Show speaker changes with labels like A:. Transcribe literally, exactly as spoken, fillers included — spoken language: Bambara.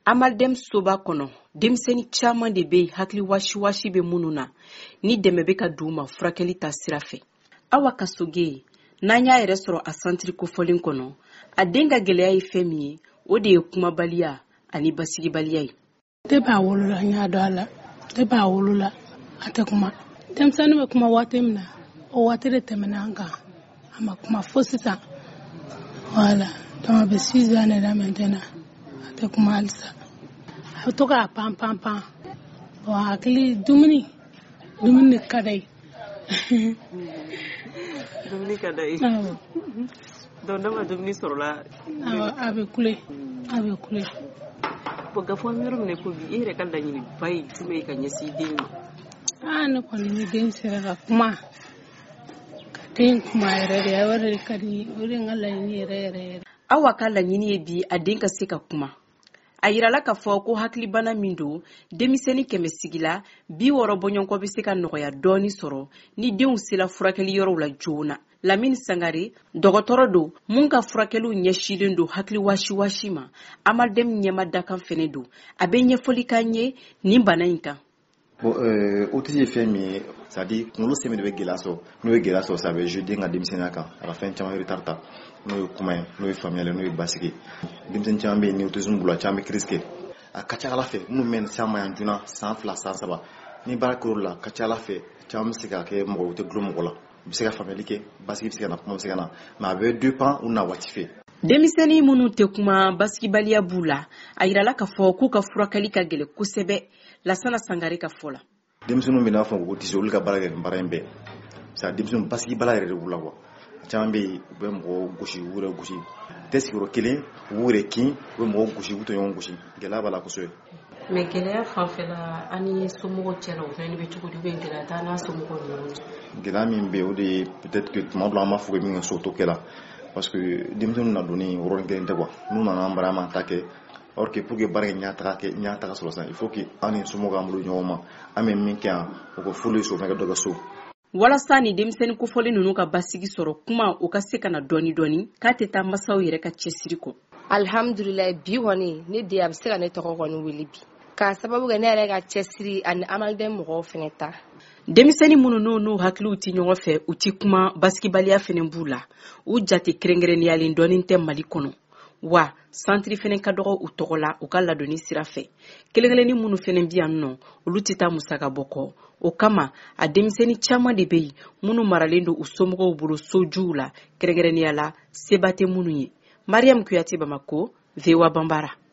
A: Amaldem soba kono demseni caman de be hakli washi washi be munnu na ni dɛmɛ bɛ ka d'u ma furakɛli ta sira fɛ. Awa Kasoge n'an y'a yɛrɛ sɔrɔ a santiri kofɔlen kɔnɔ a den ka gɛlɛya ye fɛn min ye o de ye kumabaliya ani basigibaliya ye.
B: De b'a wolola n y'a dɔn a la de b'a wolola a tɛ kuma denmisɛnnin bɛ kuma waati min na o waati de tɛmɛna an kan a ma kuma fo sisan voilà donc a bɛ six ans de la maintenant a tɛ kuma halisa a bɛ to k'a pan pan pan bon hakili dumuni dumuni ka d'a ye
A: dumuni ka d'a ye donc n'a ma dumuni sɔrɔla
B: a bɛ kule a bɛ kule.
A: Bon gafo an yɔrɔ min ko bi e yɛrɛ ka laɲini ba ye jumɛn ye ka ɲɛsin den ma.
B: Ah ne kɔni ni den sera ka kuma ka den kuma yɛrɛ de a yɛrɛ de ka di o de n ka laɲini yɛrɛ yɛrɛ yɛrɛ.
A: Awa ka laɲini ye bi a den ka se ka kuma. A yirala k'a fɔ ko hakilibana min don denmisɛnnin kɛmɛ sigi la bi wɔɔrɔ bɔɲɔgɔnkɔ bɛ se ka nɔgɔya dɔɔni sɔrɔ ni denw sera furakɛli yɔrɔw la joona. Lamini Sangare dɔgɔtɔrɔ don mun ka furakɛliw ɲɛsilen don hakili wasi wasi ma Amaldem ɲɛma dakan fɛnɛ don a bɛ ɲɛfɔli k'an ye nin bana in kan.
C: Bon euh autisme ye fɛn min ye c'est à dire kunkolo sɛmɛ de bɛ gɛlɛya sɔrɔ n'o ye gɛlɛya sɔrɔ ça veut jouer den ka denmisɛnninya kan a ka fɛn caman retard ta n'o ye kuma ye n'o ye faamuyali n'o ye basigi denmisɛnnin caman bɛ yen ni autisme b'u la caman bɛ crise kɛ a ka ca ala fɛ minnu mɛn s'an ma yan joona san fila san saba ni baara kɛr'o la ka ca ala fɛ caman bɛ se ka kɛ mɔgɔ tɛ gulo mɔgɔ la u bɛ se ka faamuyali kɛ basigi bɛ se ka na kuma bɛ se ka na mais a bɛ dépend u na waati fɛ.
A: Denmisɛnnin minnu tɛ kuma basigibaliya b'u la a yirala k'a fɔ k'u ka furakɛli ka gɛlɛn kosɛbɛ Lasana Sangare ka fɔ la.
C: Denmisɛnninw bɛ n'a fɔ ko tise olu ka baara kɛ nin baara in bɛɛ c'est à dire denmisɛnninw basigibala yɛrɛ de b'u la quoi caman bɛ yen u bɛ mɔgɔ gosi u yɛrɛ gosi tɛ sigiyɔrɔ kelen u b'u yɛrɛ kin u bɛ mɔgɔ gosi u tɛ ɲɔgɔn gosi gɛlɛya b'a la kosɛbɛ.
A: Mais gɛlɛya fanfɛla ani somɔgɔw cɛla o fɛnɛ bɛ cogo di bɛ gɛlɛya t'a n'a somɔgɔw ni ɲɔgɔn cɛ.
C: Gɛlɛya min bɛ yen o de ye peut-être que tuma dɔ an b'a fɔ ko min ka so to kɛla parce que denmisɛnninw na donni yɔrɔnin kelen tɛ quoi n'u nana an bara an ta kɛ or que pour que baara in ɲataga kɛ ɲataga sɔrɔ sisan il faut que an ni somɔgɔw an bolo ɲɔgɔn ma an bɛ min kɛ yan o ko fɔli so fɛn kɛ dɔ ka so.
A: Walasa ni denmisɛnnin kofɔlen ninnu ka basigi sɔrɔ kuma o ka se ka na dɔɔni dɔɔni k'a tɛ taa masaw yɛrɛ ka cɛsiri kɔ.
D: Alhamdulillah bi kɔni ne den a bɛ se ka ne tɔgɔ kɔni wele bi k'a sababu kɛ ne yɛrɛ ka cɛsiri ani Amaldem mɔgɔw fɛnɛ ta.
A: Denmisɛnnin minnu n'u n'u hakiliw ti ɲɔgɔn fɛ u ti kuma basigibaliya fɛnɛ b'u la u jate kɛrɛnkɛrɛnniyalen dɔɔni tɛ Mali kɔnɔ wa santiri fɛnɛ ka dɔgɔ u tɔgɔ la u ka ladonni sira fɛ kelen-kelennin minnu fɛnɛ bi yan nɔ olu ti taa musaka bɔ kɔ o kama a denmisɛnnin caman de bɛ yen minnu maralen don u somɔgɔw bolo sojuw la kɛrɛnkɛrɛnniya la seba tɛ minnu ye. Mariam Kuyate Bamako V O A Bambara.